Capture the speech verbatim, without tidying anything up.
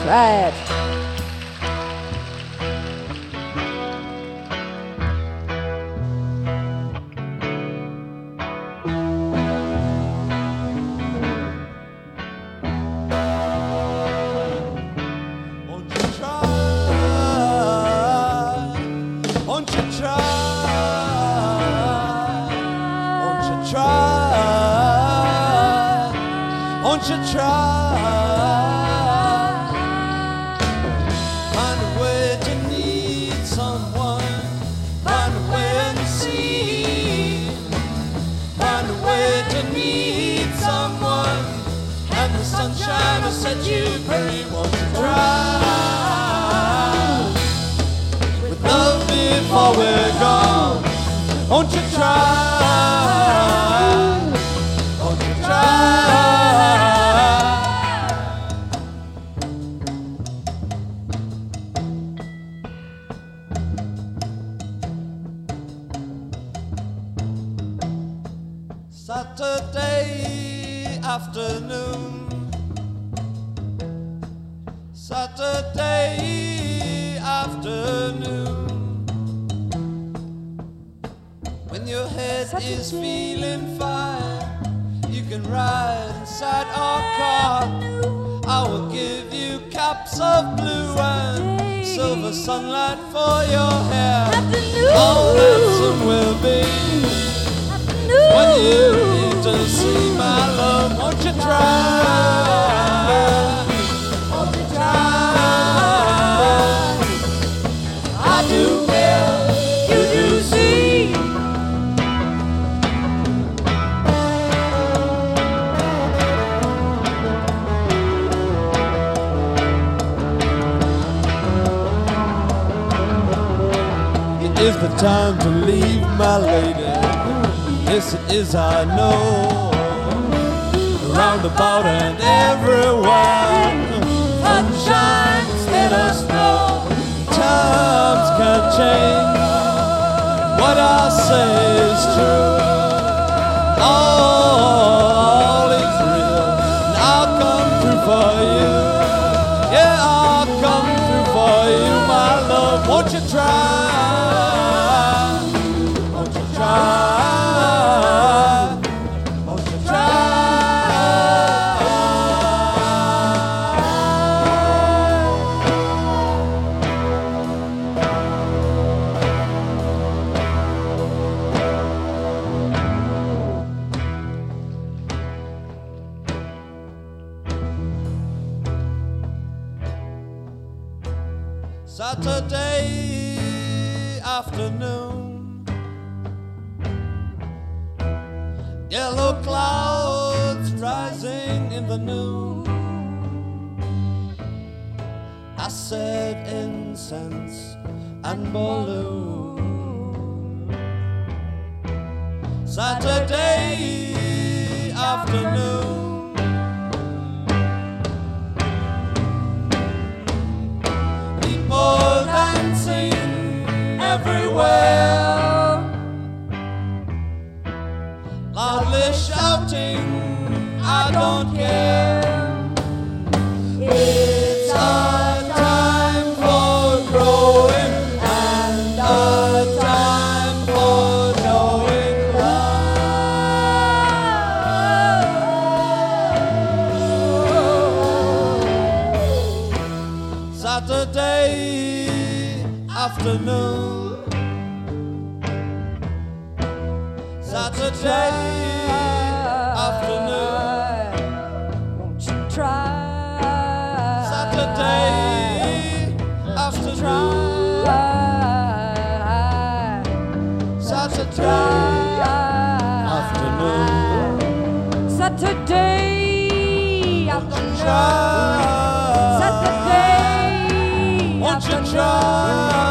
right. Won't you try? Find a way to need someone. Find a way to see. Find a way to need someone. And the sunshine will set you free. Won't you try? With love before we're gone. Won't you try? Won't you try? Saturday afternoon, Saturday afternoon, when your head Saturday. Is feeling fine, you can ride inside our car. I will give you caps of blue Saturday. And silver sunlight for your hair. Afternoon. How handsome will be when you need to see my love. Won't you try? Won't you try? I do care, you do see. It is the time to leave, my lady. Yes, it is, I know. Roundabout and everywhere, sunshine instead of snow. Times can change. What I say is true. All is real, and I'll come through for you. Yeah, I'll come through for you, my love. Won't you try? Won't you try? Saturday afternoon, yellow clouds rising in the noon. I said incense and balloon. Saturday afternoon, people dancing everywhere, loudly shouting, I don't care. It's a time for growing and a time for knowing love. Saturday afternoon, Saturday afternoon, won't you try? Saturday afternoon, Saturday afternoon, Saturday afternoon, Saturday won't you try?